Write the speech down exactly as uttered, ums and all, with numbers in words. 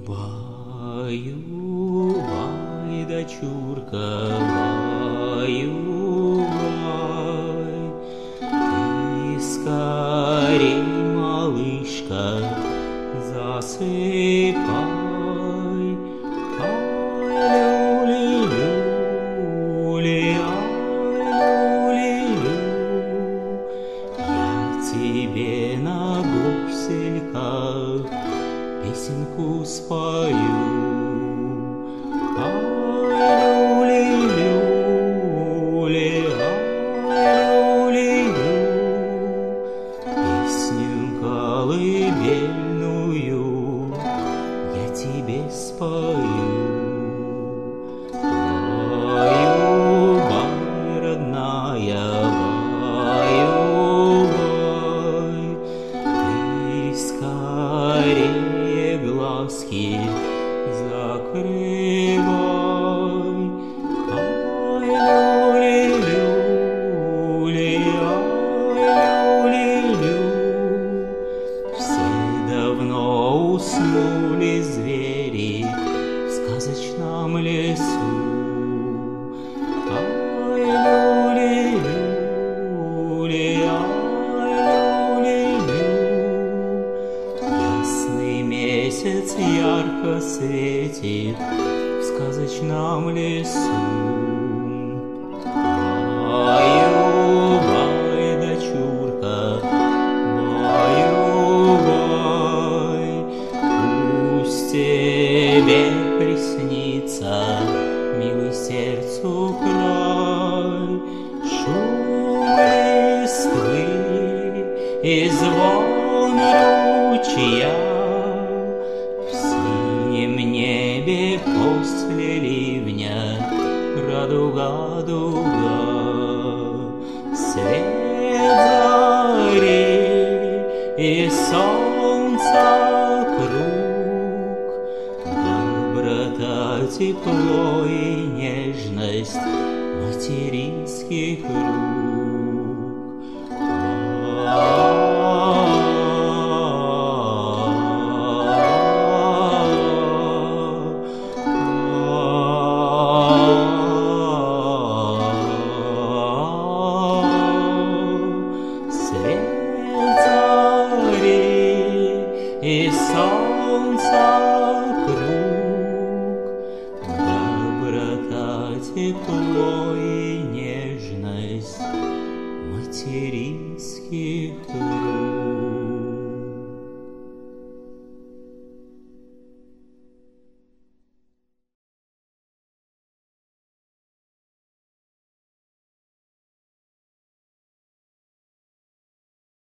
Баю-бай, дочурка, баю-бай, ты скорей, малышка, засыпай. Ай-люли-люли, ай-люли-лю, я тебе на гусельках песенку спою. Ай-люли-люли, ай-люли-лю, песню колыбельную я тебе спою. Баю-бай, родная, баю-бай, ты скорее глазки закрывай. Ай-люли-люли, ай-люли-лю, все давно уснули звери в сказочном лесу. Ай-люли-люли, ай-люли-лю, ясный месяц ярко светит в сказочном лесу. Баю-бай, дочурка, баю-бай, пусть тебе приснится, милый, сердцу край, шум листвы и звон ручья в синем небе после ливня, радуга-дуга, свет зари и солнца круг, доброта, тепло и нежность материнских рук. Свет зари и солнца круг, доброта, тепло и нежность материнских рук.